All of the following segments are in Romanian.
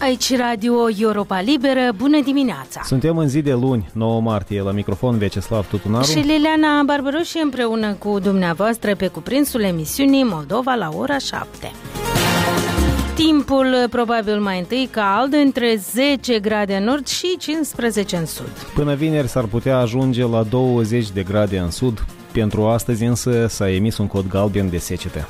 Aici Radio Europa Liberă, bună dimineața! Suntem în zi de luni, 9 martie, la microfon Vyacheslav Tutunaru și Liliana Barbaroși împreună cu dumneavoastră pe cuprinsul emisiunii Moldova la ora 7. Timpul probabil mai întâi cald, între 10 grade în nord și 15 în sud. Până vineri s-ar putea ajunge la 20 de grade în sud. Pentru astăzi însă s-a emis un cod galben de secetă.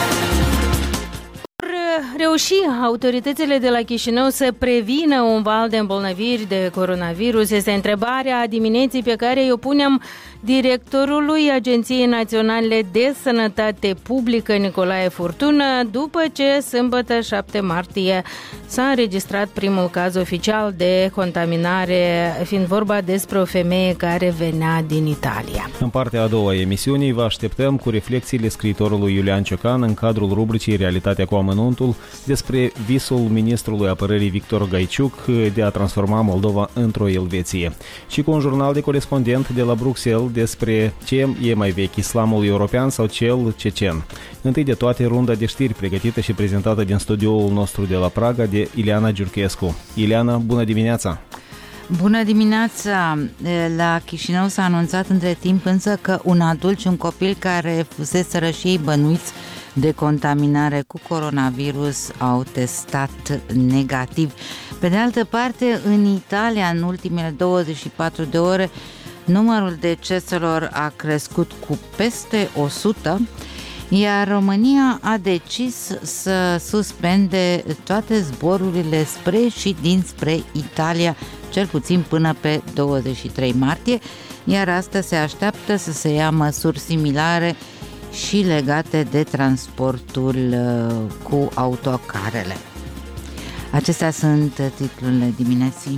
Reuși autoritățile de la Chișinău să prevină un val de îmbolnăviri de coronavirus? Este întrebarea dimineții pe care o punem directorului Agenției Naționale de Sănătate Publică, Nicolae Furtună, după ce sâmbătă 7 martie s-a înregistrat primul caz oficial de contaminare, fiind vorba despre o femeie care venea din Italia. În partea a doua a emisiunii vă așteptăm cu reflexiile scriitorului Iulian Ciocan în cadrul rubricii Realitatea cu amănuntul despre visul ministrului apărării Victor Gaiciuc de a transforma Moldova într-o Elveție. Și cu un jurnal de corespondent de la Bruxelles despre ce e mai vechi, islamul european sau cel cecen. Întâi de toate, runda de știri pregătită și prezentată din studioul nostru de la Praga de Ileana Giurchescu. Ileana, bună dimineața! Bună dimineața! La Chișinău s-a anunțat între timp însă că un adult și un copil care fuseseră și ei bănuiți de contaminare cu coronavirus au testat negativ. Pe de altă parte, în Italia, în ultimele 24 de ore, numărul deceselor a crescut cu peste 100, iar România a decis să suspende toate zborurile spre și dinspre Italia, cel puțin până pe 23 martie, iar asta se așteaptă să se ia măsuri similare și legate de transportul cu autocarele. Acestea sunt titlurile dimineții.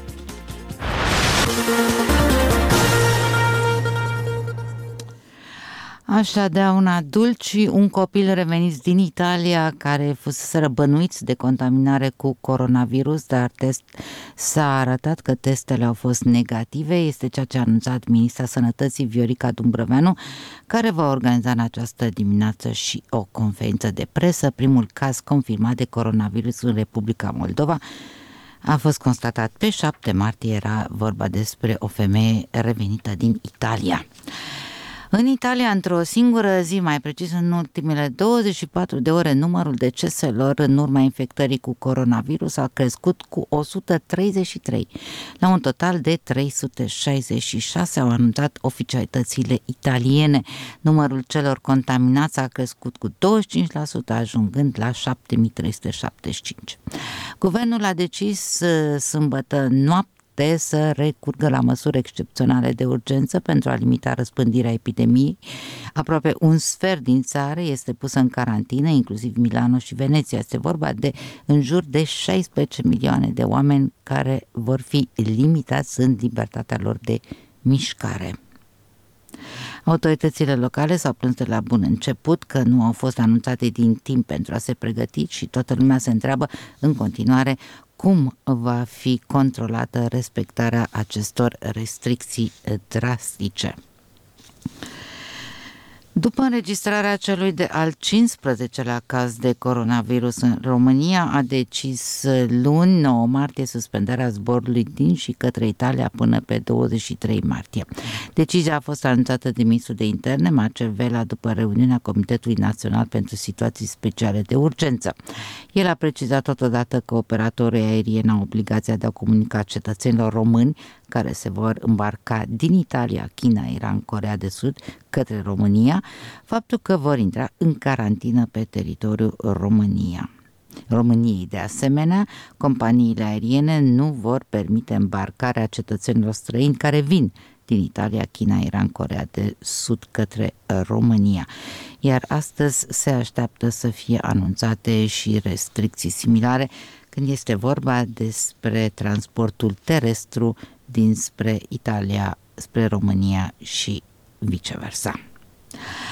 Așadar, un adult și un copil reveniți din Italia care fuseseră bănuiți de contaminare cu coronavirus, dar s-a arătat că testele au fost negative. Este ceea ce a anunțat ministra Sănătății Viorica Dumbrăveanu, care va organiza în această dimineață și o conferință de presă. Primul caz confirmat de coronavirus în Republica Moldova a fost constatat pe 7 martie, era vorba despre o femeie revenită din Italia. În Italia, într-o singură zi, mai precis în ultimele 24 de ore, numărul deceselor în urma infectării cu coronavirus a crescut cu 133, la un total de 366, au anunțat oficialitățile italiene. Numărul celor contaminați a crescut cu 25%, ajungând la 7375. Guvernul a decis sâmbătă noapte să recurgă la măsuri excepționale de urgență pentru a limita răspândirea epidemiei. Aproape un sfert din țară este pusă în carantină, inclusiv Milano și Veneția. Este vorba de în jur de 16 milioane de oameni care vor fi limitați în libertatea lor de mișcare. Autoritățile locale s-au plâns de la bun început că nu au fost anunțate din timp pentru a se pregăti și toată lumea se întreabă în continuare cum va fi controlată respectarea acestor restricții drastice. După înregistrarea celui de al 15-lea caz de coronavirus în România, a decis luni, 9 martie, suspendarea zborului din și către Italia până pe 23 martie. Decizia a fost anunțată de ministrul de interne, Marcel Vela, după reuniunea Comitetului Național pentru Situații Speciale de Urgență. El a precizat totodată că operatorii aerieni au obligația de a comunica cetățenilor români care se vor îmbarca din Italia, China, Iran, Coreea de Sud către România, faptul că vor intra în carantină pe teritoriul României. De asemenea, companiile aeriene nu vor permite îmbarcarea cetățenilor străini care vin din Italia, China, Iran, Coreea de Sud către România. Iar astăzi se așteaptă să fie anunțate și restricții similare când este vorba despre transportul terestru dinspre Italia, spre România și viceversa.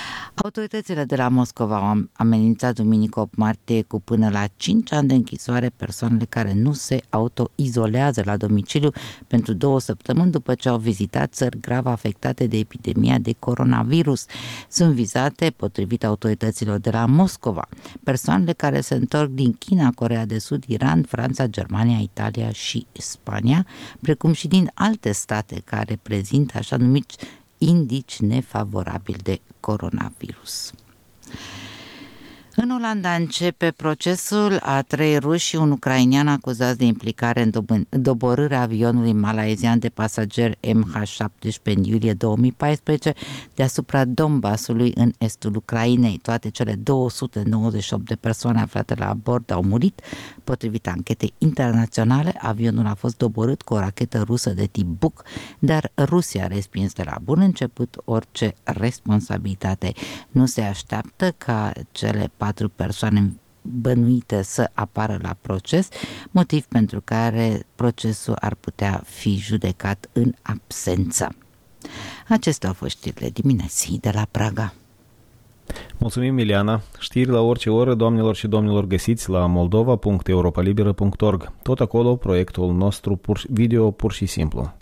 Autoritățile de la Moscova au amenințat duminică 8 martie cu până la 5 ani de închisoare persoanele care nu se autoizolează la domiciliu pentru 2 săptămâni după ce au vizitat țări grav afectate de epidemia de coronavirus. Sunt vizate, potrivit autorităților de la Moscova, persoanele care se întorc din China, Coreea de Sud, Iran, Franța, Germania, Italia și Spania, precum și din alte state care prezintă așa numiți indici nefavorabili de coronavirus. În Olanda începe procesul a 3 ruși și un ucrainean acuzați de implicare în doborârea avionului malaezian de pasageri MH17 în iulie 2014 deasupra Donbasului în estul Ucrainei. Toate cele 298 de persoane aflate la bord au murit. Potrivit anchetei internaționale, avionul a fost doborât cu o rachetă rusă de tip Buk, dar Rusia a respins de la bun început orice responsabilitate. Nu se așteaptă ca cele 4 persoane bănuite să apară la proces, motiv pentru care procesul ar putea fi judecat în absență. Acestea au fost știrile dimineții de la Praga. Mulțumim, Miliana. Știri la orice oră, doamnelor și domnilor, găsiți la moldova.europalibera.org. Tot acolo proiectul nostru video pur și simplu.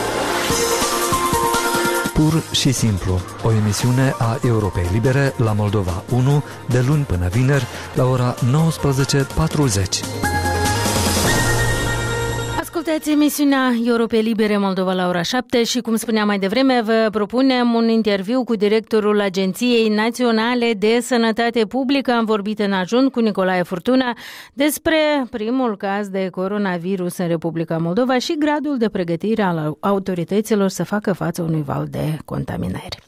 Pur și simplu, o emisiune a Europei Libere la Moldova 1, de luni până vineri, la ora 19:40. Ascultați emisiunea Europei Libere Moldova la ora 7 și, cum spuneam mai devreme, vă propunem un interviu cu directorul Agenției Naționale de Sănătate Publică. Am vorbit în ajun cu Nicolae Furtuna despre primul caz de coronavirus în Republica Moldova și gradul de pregătire al autorităților să facă față unui val de contaminări.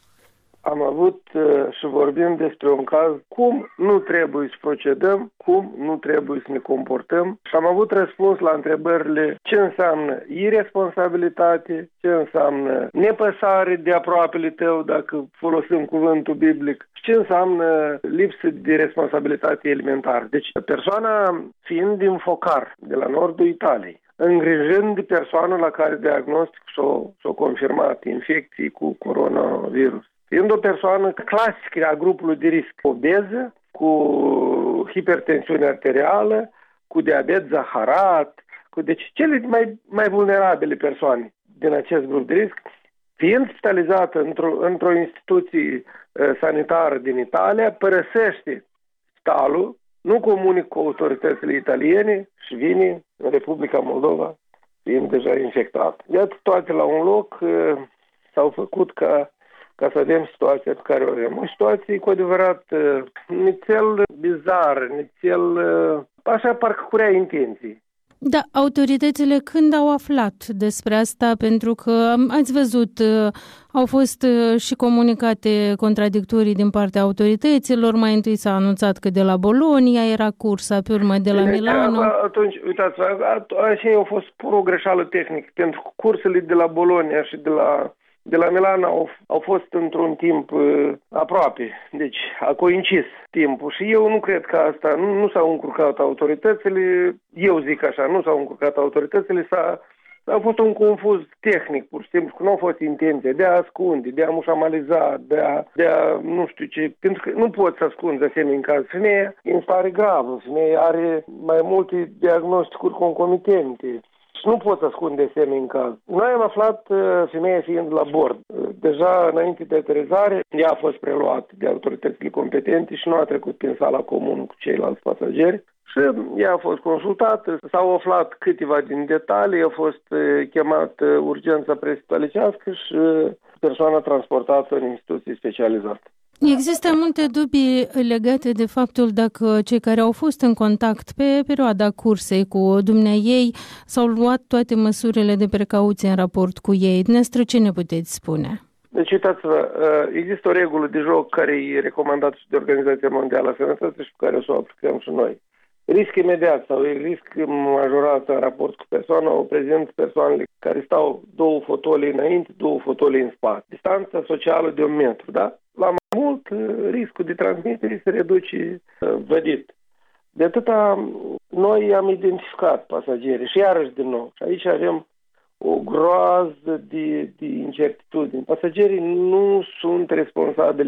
Am avut și vorbim despre un caz cum nu trebuie să procedăm, cum nu trebuie să ne comportăm și am avut răspuns la întrebările ce înseamnă irresponsabilitate, ce înseamnă nepăsare de aproapele tău, dacă folosim cuvântul biblic, ce înseamnă lipsă de responsabilitate elementară. Deci persoana fiind din Focar, de la nordul Italiei, îngrijând de persoana la care diagnostic s-o confirmat infecții cu coronavirus, fiind o persoană clasică a grupului de risc, obeză, cu hipertensiune arterială, cu diabet zaharat, deci cele mai vulnerabile persoane din acest grup de risc, fiind spitalizată într-o instituție sanitară din Italia, părăsește spitalul, nu comunică cu autoritățile italiene și vine în Republica Moldova, fiind deja infectat. Iată, toate la un loc s-au făcut ca să avem situația pe care o avem. O situație cu adevărat nițel bizară, nițel așa parcă curea intenții. Da, autoritățile când au aflat despre asta? Pentru că ați văzut, au fost și comunicate contradictorii din partea autorităților. Mai întâi s-a anunțat că de la Bologna era cursa, pe urmă de la Milano. Atunci, uitați, așa a fost pur o greșeală tehnică, pentru că cursele de la Bologna și de la Milano au fost într-un timp aproape, deci a coincis timpul și eu nu cred că asta, nu s-au încurcat autoritățile, eu zic așa, nu s-au încurcat autoritățile, a fost un confuz tehnic, pur și simplu, că nu a fost intenție de a ascunde, de a mușamaliza, de a nu știu ce, pentru că nu poți să ascunzi asemenea în caz. Femeia e în stare gravă, femeia are mai multe diagnosticuri concomitente. Și nu pot ascunde semne în caz. Noi am aflat, femeia fiind la bord. Deja înainte de aterizare, ea a fost preluată de autoritățile competente și nu a trecut prin sala comună cu ceilalți pasageri. Și ea a fost consultată, s-au aflat câteva din detalii, a fost chemată urgența presipitalicească și persoana transportată în instituții specializate. Există multe dubii legate de faptul dacă cei care au fost în contact pe perioada cursei cu dumneaei s-au luat toate măsurile de precauție în raport cu ei. Dumneavoastră, ce ne puteți spune? Deci, uitați-vă, există o regulă de joc care e recomandată și de Organizația Mondială a Sănătății și pe care o să o aplicăm și noi. Risc imediat sau risc majorat în raport cu persoana o prezintă persoanele care stau 2 fotolii înainte, 2 fotolii în spate. Distanța socială de 1 metru, da? La mai mult, riscul de transmitere se reduce vădit. De atâta, noi am identificat pasagerii și iarăși din nou. Și aici avem o groază de incertitudini. Pasagerii nu sunt responsabili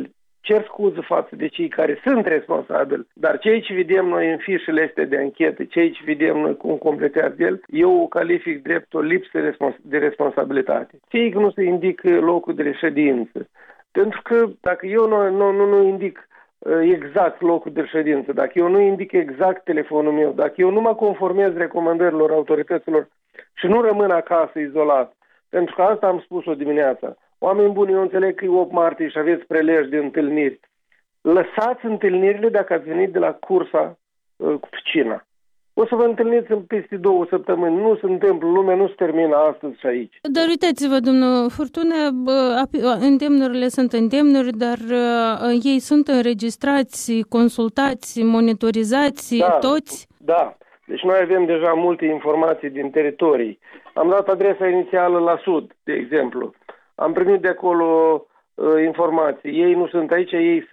cer scuze față de cei care sunt responsabili, dar cei ce vedem noi în fișele astea de anchetă, cei ce vedem noi cum completează el, eu o calific drept o lipsă de responsabilitate. Fie că nu se indică locul de reședință, pentru că dacă eu nu indic exact locul de reședință, dacă eu nu indic exact telefonul meu, dacă eu nu mă conformez recomandărilor autorităților și nu rămân acasă izolat, pentru că asta am spus-o dimineața. Oameni buni, eu înțeleg că e 8 martie și aveți prelegi de întâlniri. Lăsați întâlnirile dacă ați venit de la cursa cu piscina. O să vă întâlniți în peste 2 săptămâni. Nu se întâmplă, lumea nu se termină astăzi și aici. Dar uitați-vă, domnul Furtună, îndemnurile sunt îndemnuri, dar ei sunt înregistrați, consultați, monitorizați, toți? Da. Deci noi avem deja multe informații din teritorii. Am dat adresa inițială la sud, de exemplu. Am primit de acolo informații. Ei nu sunt aici, ei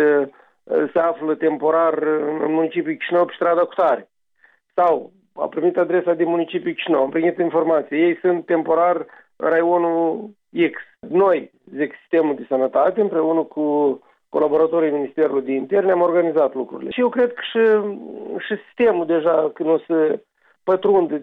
se află temporar în municipiul Chișinău pe strada Cutare. Sau am primit adresa din municipiul Chișinău, am primit informații. Ei sunt temporar în raionul X. Noi, zic, sistemul de sănătate, împreună cu colaboratorii Ministerului de Interne, am organizat lucrurile. Și eu cred că și sistemul deja, când o să pătrunde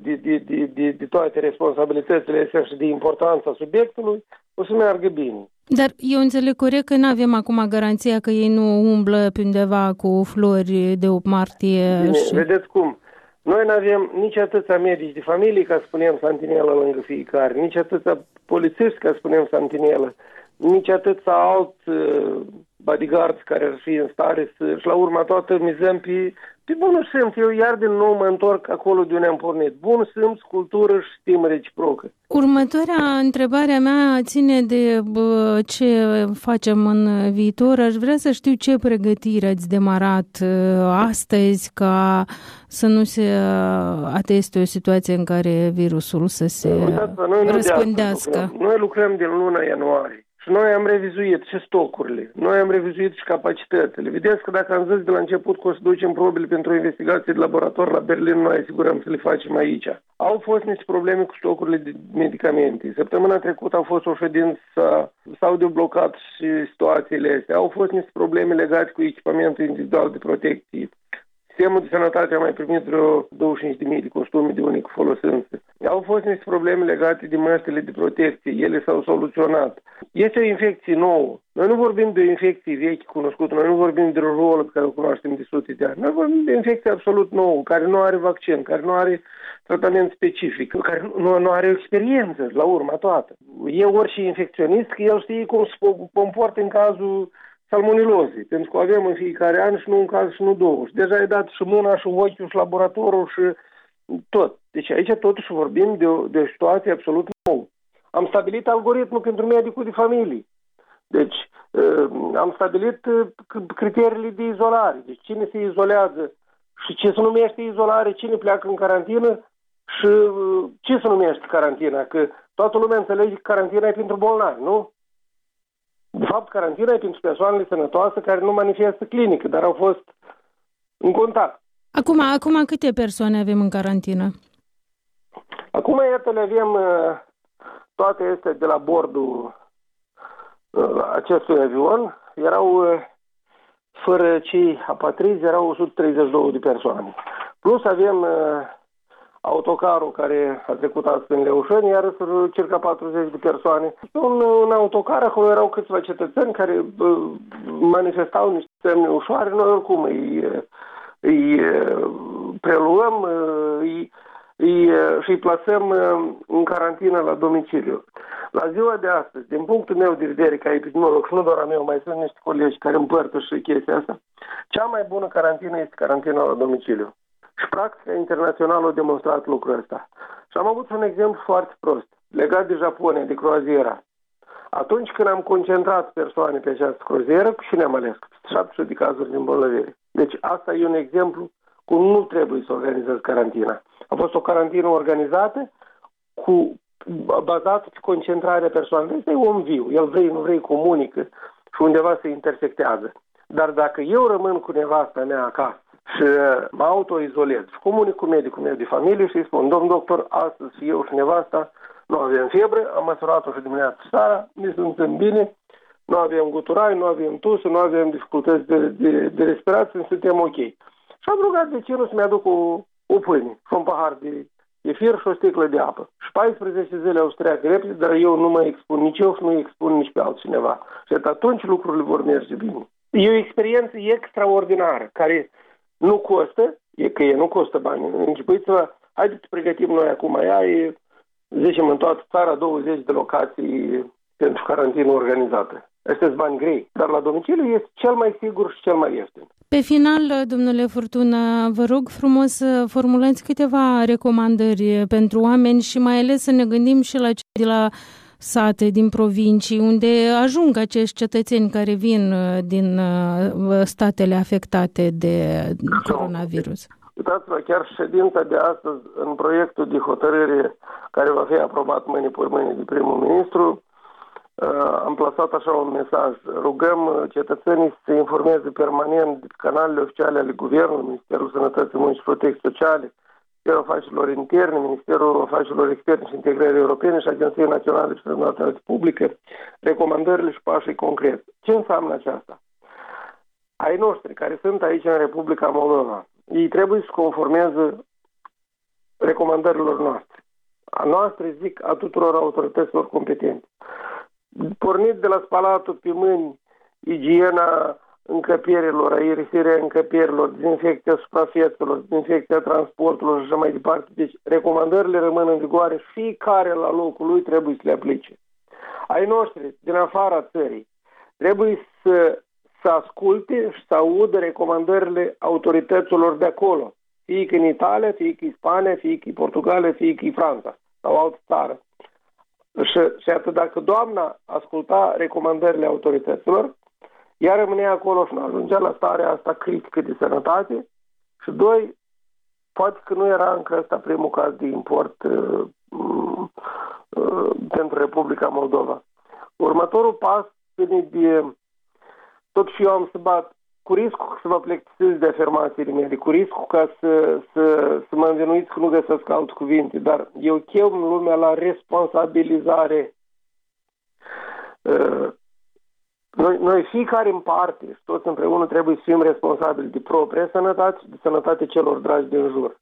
de toate responsabilitățile astea și de importanța subiectului, o să meargă bine. Dar eu înțeleg corect că nu avem acum garanția că ei nu umblă pe undeva cu flori de 8 martie. Bine, vedeți cum? Noi nu avem nici atâția medici de familie, ca spunem, santinelă lângă fiecare, nici atâția polițiști, ca spunem, santinelă, nici atâția alți bodyguards care ar fi în stare să... Și la urma toată mizăm pe bunul simț. Eu iar din nou mă întorc acolo de unde am pornit. Bun simț, cultură și stimă reciprocă. Următoarea întrebare a mea ține de ce facem în viitor. Aș vrea să știu ce pregătiri ați demarat astăzi ca să nu se ateste o situație în care virusul să se răspândească. Noi lucrăm din luna ianuarie. Și noi am revizuit și stocurile, noi am revizuit și capacitățile. Vedeți că dacă am zis de la început că o să ducem probele pentru investigații de laborator la Berlin, noi asigurăm să le facem aici. Au fost niște probleme cu stocurile de medicamente. Săptămâna trecută au fost o ședință, s-au deblocat și situațiile astea. Au fost niște probleme legate cu echipamentul individual de protecție. Sistemul de sănătate a mai primit vreo 25.000 de costume de unică folosință. Au fost niște probleme legate de măștile de protecție. Ele s-au soluționat. Este o infecție nouă. Noi nu vorbim de o infecție veche cunoscută, noi nu vorbim de rujolă pe care o cunoaștem de sute de ani. Noi vorbim de o infecție absolut nouă, care nu are vaccin, care nu are tratament specific, care nu are experiență la urma toată. E orice infecționist, că el știe cum se comportă în cazul salmonilozii, pentru că avem în fiecare an și nu un caz și nu două. Și deja e dat și mâna, și ochiul, și laboratorul, și tot. Deci aici totuși vorbim de o situație absolut nouă. Am stabilit algoritmul pentru medicul de familie. Deci am stabilit criteriile de izolare. Deci cine se izolează și ce se numește izolare, cine pleacă în carantină și ce se numește carantina. Că toată lumea înțelege că carantina e pentru bolnavi, nu? De fapt, carantina e pentru persoanele sănătoase care nu manifestă clinică, dar au fost în contact. Acum câte persoane avem în carantină? Acum, iată, le avem toate astea de la bordul acestui avion. Erau, fără cei apatrizi, erau 132 de persoane. Plus avem autocarul care a trecut astăzi în Leușeni, iar circa 40 de persoane. Un autocar, acolo erau câțiva cetățeni care manifestau niște semne ușoare. Noi oricum îi preluăm și îi plasăm în carantină la domiciliu. La ziua de astăzi, din punctul meu de vedere, ca epidemiolog, și nu doar a meu, mai sunt niște colegi care împărtășă chestia asta, cea mai bună carantină este carantina la domiciliu. Și practica internațională a demonstrat lucrul ăsta. Și am avut un exemplu foarte prost, legat de Japonia, de croaziera. Atunci când am concentrat persoane pe această croazieră, și ne-am ales 700 de cazuri de îmbolnăvire. Deci asta e un exemplu cum nu trebuie să organizezi carantina. A fost o carantină organizată bazată pe concentrarea persoanelor. Este om viu, el vrei, nu vrei, comunică și undeva se intersectează. Dar dacă eu rămân cu nevasta mea acasă și mă autoizolez și comunic cu medicul meu de familie și îi spun: domn doctor, astăzi și eu și nevasta nu avem febră, am măsurat-o și dimineața seara, ne simțim bine nu avem guturai, nu avem tusă, nu avem dificultăți de respirație, suntem ok. Și am rugat vecinul să-mi aduc o pâine și un pahar de efir și o sticlă de apă. Și 14 zile au să treacă repede, dar eu nu mă expun nici eu și nu expun nici pe altcineva. Și atunci lucrurile vor merge bine. E o experiență extraordinară, care nu costă, nu costă bani. Închipuiți-vă, haideți să pregătim noi acum, zicem în toată țara 20 de locații pentru carantină organizată. Astea sunt bani grei, dar la domiciliu este cel mai sigur și cel mai ieftin. Pe final, domnule Furtună, vă rog frumos să formulați câteva recomandări pentru oameni și mai ales să ne gândim și la cei de la sate, din provincii, unde ajung acești cetățeni care vin din statele afectate de coronavirus. Uitați-vă, chiar ședința de astăzi, în proiectul de hotărâre care va fi aprobat mâine de primul ministru, am plasat așa un mesaj. Rugăm cetățenii să se informeze permanent de canalele oficiale ale Guvernului, Ministerul Sănătății, Muncii și Protecției Sociale, Ministerul Afacerilor Interne, Ministerul Afacerilor Externe și Integrării Europene și Agenția Națională de Sănătate Publică, recomandările și pașii concreți. Ce înseamnă aceasta? Ai noștri care sunt aici în Republica Moldova, ei trebuie să conformeze recomandărilor noastre. A noastre, zic, a tuturor autorităților competente. Pornit de la spălatul pe mâini, igiena încăpierilor, aerisirea încăpierilor, dezinfecția suprafețelor, dezinfecția transporturilor și așa mai departe. Deci recomandările rămân în vigoare și fiecare la locul lui trebuie să le aplice. Ai noștri din afara țării trebuie să asculte și să audă recomandările autorităților de acolo. Fie că în Italia, fie că în Spania, fie că în Portugalia, fie că în Franța sau altă țară. Și atât dacă doamna asculta recomandările autorităților, ea rămânea acolo și nu ajungea la starea asta critică de sănătate. Și doi, poate că nu era încă ăsta primul caz de import pentru Republica Moldova. Următorul pas vine de... Tot și eu am să bat cu riscul să vă plictisiți de afirmațiile mele, cu riscul ca să mă învinuiți că nu găsesc alte cuvinte, dar eu chem lumea la responsabilizare. Noi fiecare în parte și toți împreună trebuie să fim responsabili de propria sănătate și de sănătatea celor dragi din jur.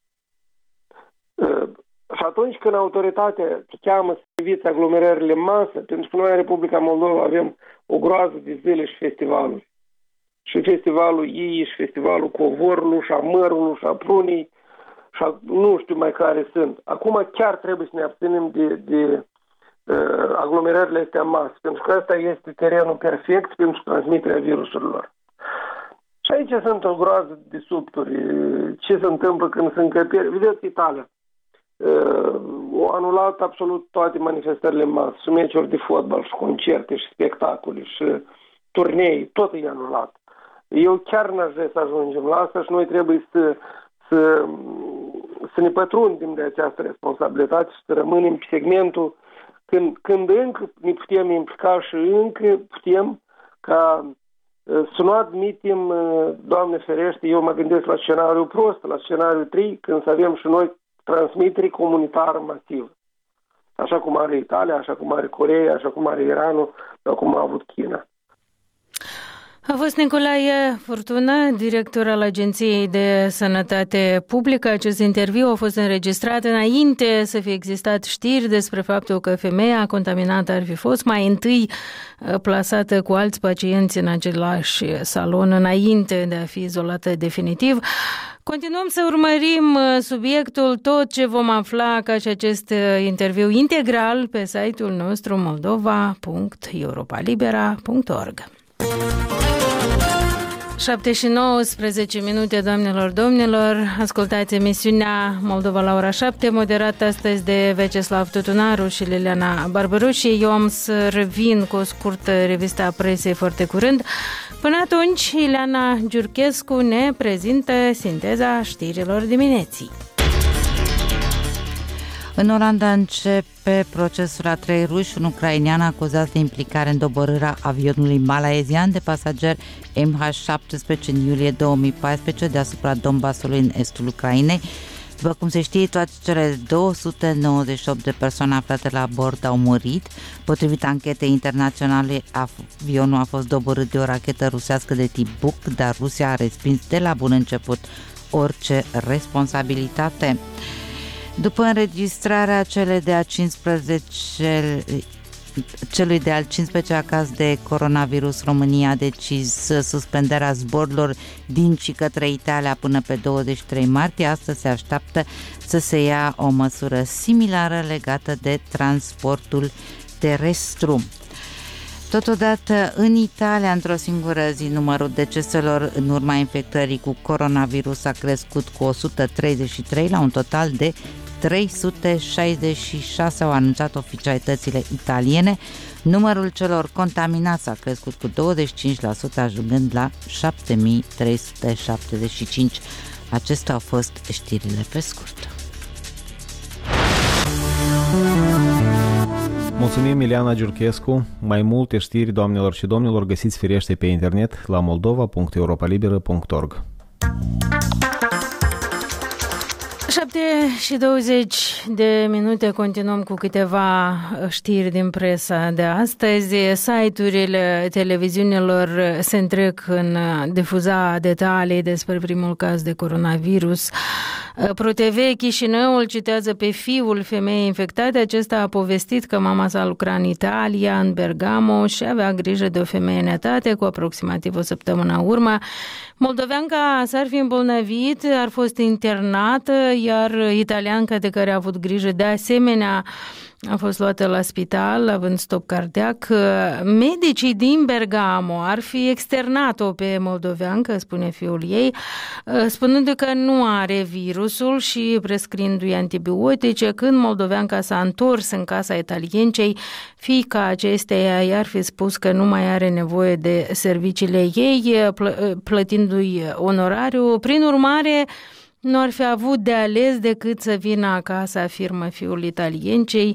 Și atunci când autoritatea cheamă să eviți aglomerările în masă, pentru că noi în Republica Moldova avem o groază de zile și festivaluri. Și festivalul Iii, și festivalul Covorului, și a Mărului, și a Prunii, și nu știu mai care sunt. Acum chiar trebuie să ne abținem de aglomerările astea în masă, pentru că ăsta este terenul perfect pentru transmiterea virusurilor. Și aici sunt o groază de subturi. Ce se întâmplă când se încăpieri? Vedeți Italia. Au anulat absolut toate manifestările în masă, și meciuri de fotbal, și concerte, și spectacole, și turnei, tot e anulat. Eu chiar n-aș vrea să ajungem la asta și noi trebuie să ne pătrundem de această responsabilitate și să rămânem pe segmentul când încă ne putem implica și încă putem ca să nu admitem, Doamne ferește, eu mă gândesc la scenariul prost, la scenariul 3, când să avem și noi transmitere comunitară masivă. Așa cum are Italia, așa cum are Coreea, așa cum are Iranul, sau cum a avut China. A fost Nicolae Furtună, director al Agenției de Sănătate Publică. Acest interviu a fost înregistrat înainte să fie existat știri despre faptul că femeia contaminată ar fi fost mai întâi plasată cu alți pacienți în același salon înainte de a fi izolată definitiv. Continuăm să urmărim subiectul, tot ce vom afla ca și acest interviu integral pe site-ul nostru moldova.europalibera.org. 7 și 19 minute, doamnelor, domnilor. Ascultați emisiunea Moldova la ora 7, moderată astăzi de Veceslav Tutunaru și Liliana Barbaroși. Eu am să revin cu o scurtă revistă a presei foarte curând. Până atunci, Ileana Giurchescu ne prezintă sinteza știrilor dimineții. În Olanda începe procesul a 3 ruși, un ucrainean acuzat de implicare în doborârea avionului malaezian de pasageri MH17 în iulie 2014 deasupra Donbasului în estul Ucrainei. După cum se știe, toate cele 298 de persoane aflate la bord au murit. Potrivit anchetei internaționale, avionul a fost doborât de o rachetă rusească de tip Buk, dar Rusia a respins de la bun început orice responsabilitate. După înregistrarea celui de al 15-lea caz de coronavirus, România a decis suspendarea zborurilor din și către Italia până pe 23 martie. Astăzi se așteaptă să se ia o măsură similară legată de transportul terestru. Totodată, în Italia, într-o singură zi, numărul deceselor în urma infectării cu coronavirus a crescut cu 133 la un total de 366, au anunțat oficialitățile italiene. Numărul celor contaminați a crescut cu 25%, ajungând la 7375. Acestea au fost știrile pe scurt. Mulțumim, Ileana Giurchescu. Mai multe știri, doamnelor și domnilor, găsiți firește pe internet la moldova.europalibera.org. 7:20, continuăm cu câteva știri din presa de astăzi. Site-urile televiziunilor se întrec în difuza detalii despre primul caz de coronavirus. ProTV Chișinăul citează pe fiul femeii infectate. Acesta a povestit că mama sa lucra în Italia, în Bergamo, și avea grijă de o femeie în etate cu aproximativ o săptămână în urmă. Moldoveanca s-ar fi îmbolnăvit, ar fost internată, iar italianca de care a avut grijă de asemenea a fost luată la spital, având stop cardiac. Medicii din Bergamo ar fi externat-o pe moldoveancă, spune fiul ei, spunându-i că nu are virusul și prescriindu-i antibiotice. Când moldoveanca s-a întors în casa italiencei, fiica acesteia i-ar fi spus că nu mai are nevoie de serviciile ei, plătindu-i onorariu. Prin urmare, nu ar fi avut de ales decât să vină acasă, afirmă fiul italiencei.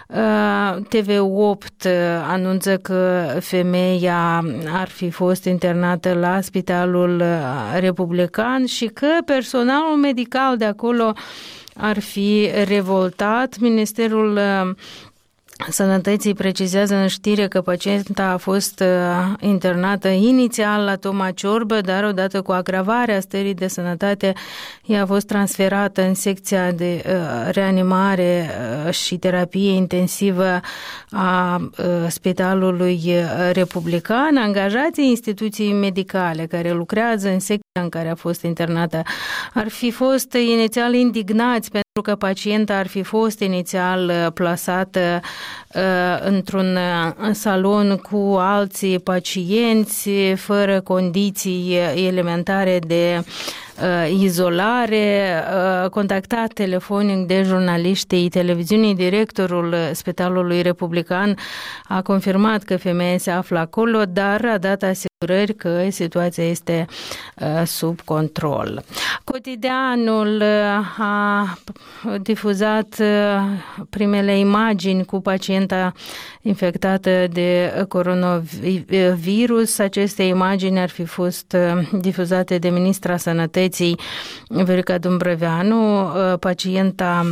TV8 anunță că femeia ar fi fost internată la Spitalul Republican și că personalul medical de acolo ar fi revoltat. Ministerul Sănătății precizează în știre că pacienta a fost internată inițial la Toma Ciorbă, dar odată cu agravarea stării de sănătate, ea a fost transferată în secția de reanimare și terapie intensivă a Spitalului Republican. Angajații instituției medicale care lucrează în secția în care a fost internată ar fi fost inițial indignați pentru că pacienta ar fi fost inițial plasată într-un salon cu alții pacienți, fără condiții elementare de izolare. Contactat telefonic de jurnaliștii televiziunii, directorul Spitalului Republican a confirmat că femeia se află acolo, dar a dat asigurări că situația este sub control. Cotidianul a difuzat primele imagini cu pacienta infectată de coronavirus. Aceste imagini ar fi fost difuzate de ministra Sănătății Viorica Dumbrăveanu. Pacienta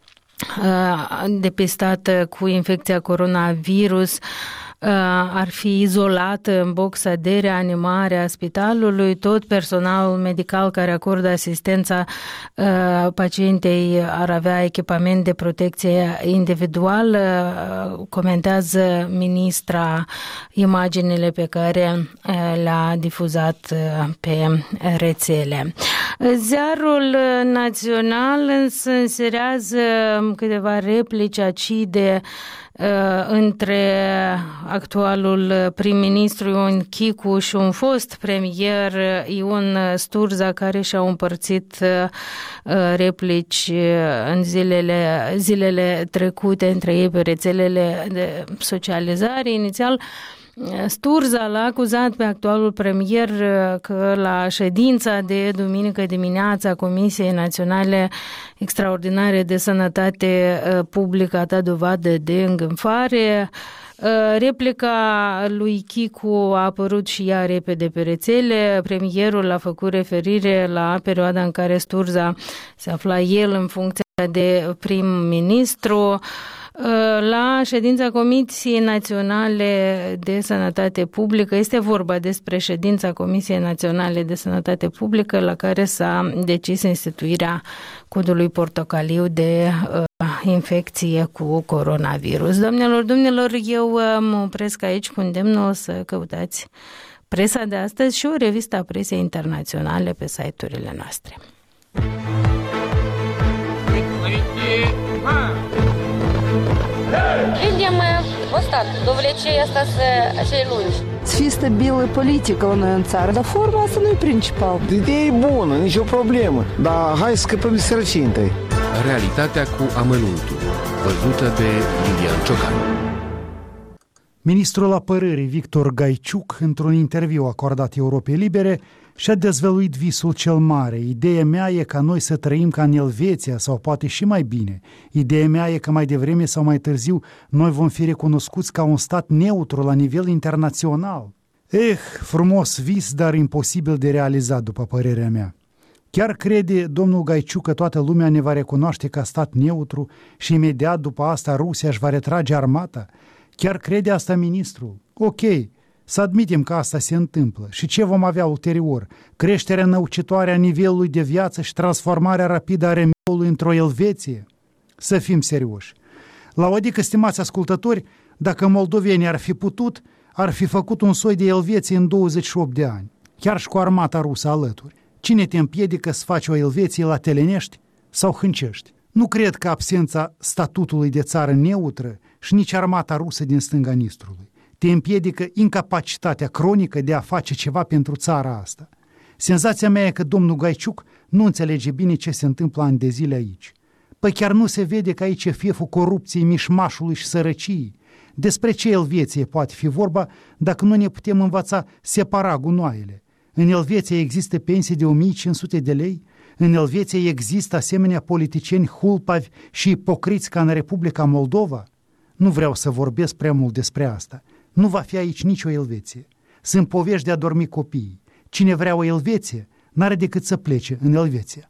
depistată cu infecția coronavirus ar fi izolată în boxa de reanimare a spitalului. Tot personalul medical care acordă asistența pacientei ar avea echipament de protecție individuală. Comentează ministra imaginile pe care le-a difuzat pe rețele. Ziarul Național însă înserează câteva replici acide între actualul prim-ministru Ion Chicu și un fost premier Ion Sturza, care și-au împărțit replici în zilele trecute între ei pe rețelele de socializare. Inițial, Sturza l-a acuzat pe actualul premier că la ședința de duminică dimineața a Comisiei Naționale Extraordinare de Sănătate Publică a dat dovadă de îngânfare. Replica lui Chicu a apărut și ea repede pe rețele. Premierul a făcut referire la perioada în care Sturza se afla el în funcția de prim-ministru. La ședința Comisiei Naționale de Sănătate Publică, este vorba despre ședința Comisiei Naționale de Sănătate Publică, la care s-a decis instituirea codului portocaliu de infecție cu coronavirus. Doamnelor, eu mă opresc aici cu îndemnul să căutați presa de astăzi și o revistă a presei internaționale pe site-urile noastre. Людям достатньо, довлече цієї lungi. Să fie stabilă politică la noi în țară, dar forma asta nu e principal. Ideea e bună, nicio problemă, dar hai să scăpăm de sărăcie întâi. Realitatea cu amănuntul, văzută de Iulian Ciocan. Ministrul Apărării Victor Gaiciuc, într-un interviu acordat Europei Libere, și-a dezvăluit visul cel mare. Ideea mea e ca noi să trăim ca în Elveția, sau poate și mai bine. Ideea mea e că mai devreme sau mai târziu noi vom fi recunoscuți ca un stat neutru la nivel internațional. Frumos vis, dar imposibil de realizat, după părerea mea. Chiar crede domnul Gaiciuc că toată lumea ne va recunoaște ca stat neutru și imediat după asta Rusia își va retrage armata? Chiar crede asta ministrul? Ok, să admitem că asta se întâmplă. Și ce vom avea ulterior? Creșterea năucitoare a nivelului de viață și transformarea rapidă a remediului într-o Elveție? Să fim serioși. La o adică, stimați ascultători, dacă moldovenii ar fi putut, ar fi făcut un soi de Elveție în 28 de ani, chiar și cu armata rusă alături. Cine te împiedică să faci o Elveție la Telenești sau Hâncești? Nu cred că absența statutului de țară neutră și nici armata rusă din stânga Nistrului te împiedică incapacitatea cronică de a face ceva pentru țara asta. Senzația mea e că domnul Gaiciuc nu înțelege bine ce se întâmplă ani de zile aici. Păi chiar nu se vede că aici e fieful corupției, mișmașului și sărăciei. Despre ce Elveție poate fi vorba dacă nu ne putem învăța separa gunoaiele? În Elveția există pensii de 1500 de lei? În Elveția există asemenea politicieni hulpavi și ipocriți ca în Republica Moldova? Nu vreau să vorbesc prea mult despre asta. Nu va fi aici nicio Elveție. Sunt povești de a dormi copiii. Cine vrea o Elveție, n-are decât să plece în Elveția.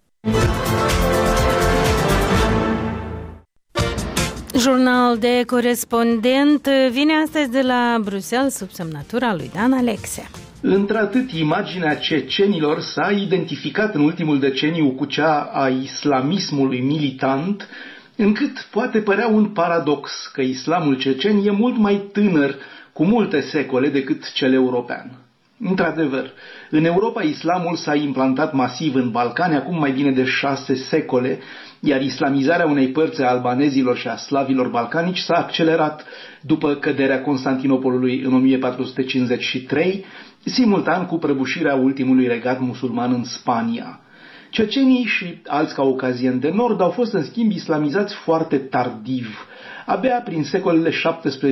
Jurnal de corespondent vine astăzi de la Bruxelles sub semnătura lui Dan Alexe. Într-atât, imaginea cecenilor s-a identificat în ultimul deceniu cu cea a islamismului militant, încât poate părea un paradox că islamul cecen e mult mai tânăr, cu multe secole, decât cel european. Într-adevăr, în Europa islamul s-a implantat masiv în Balcani acum mai bine de 6 secole, iar islamizarea unei părți a albanezilor și a slavilor balcanici s-a accelerat după căderea Constantinopolului în 1453, simultan cu prăbușirea ultimului regat musulman în Spania. Cecenii și alți caucazieni de nord au fost în schimb islamizați foarte tardiv, abia prin secolele 17-18.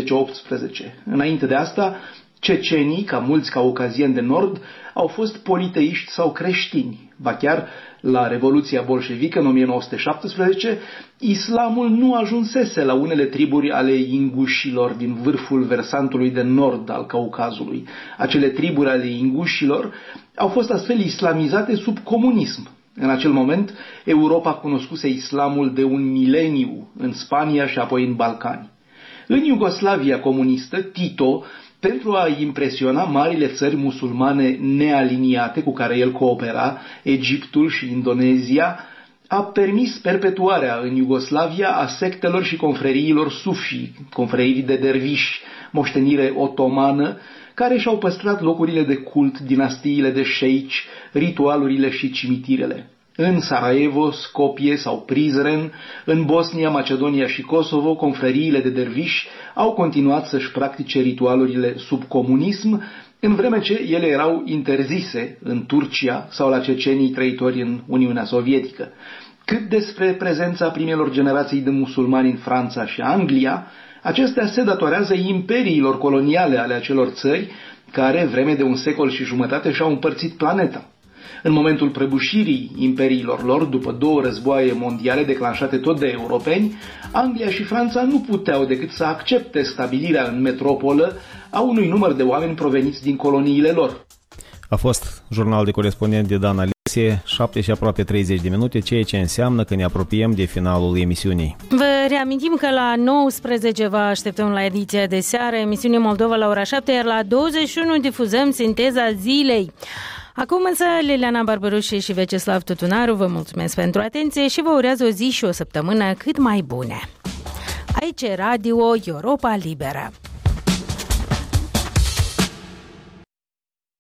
Înainte de asta, cecenii, ca mulți caucazieni de nord, au fost politeiști sau creștini. Ba chiar, la Revoluția bolșevică în 1917, islamul nu ajunsese la unele triburi ale ingușilor din vârful versantului de nord al Caucazului. Acele triburi ale ingușilor au fost astfel islamizate sub comunism. În acel moment, Europa cunoscuse islamul de un mileniu în Spania și apoi în Balcani. În Iugoslavia comunistă, Tito, pentru a impresiona marile țări musulmane nealiniate cu care el coopera, Egiptul și Indonezia, a permis perpetuarea în Iugoslavia a sectelor și confreriilor sufi, confrerii de derviși, moștenire otomană, care și-au păstrat locurile de cult, dinastiile de șeici, ritualurile și cimitirele. În Sarajevo, Skopje sau Prizren, în Bosnia, Macedonia și Kosovo, confreriile de derviși au continuat să-și practice ritualurile sub comunism, în vreme ce ele erau interzise în Turcia sau la cecenii trăitori în Uniunea Sovietică. Cât despre prezența primelor generații de musulmani în Franța și Anglia, acestea se datorează imperiilor coloniale ale acelor țări, care, vreme de un secol și jumătate, și-au împărțit planeta. În momentul prăbușirii imperiilor lor, după 2 războaie mondiale declanșate tot de europeni, Anglia și Franța nu puteau decât să accepte stabilirea în metropolă a unui număr de oameni proveniți din coloniile lor. A fost jurnal de corespondent de Dan Alesie, 7 și aproape 30 de minute, ceea ce înseamnă că ne apropiem de finalul emisiunii. Vă reamintim că la 19 vă așteptăm la ediția de seară, emisiune Moldova la ora 7, iar la 21 difuzăm Sinteza Zilei. Acum însă, Liliana Barbarușe și Veceslav Tutunaru vă mulțumesc pentru atenție și vă urează o zi și o săptămână cât mai bune. Aici e Radio Europa Liberă.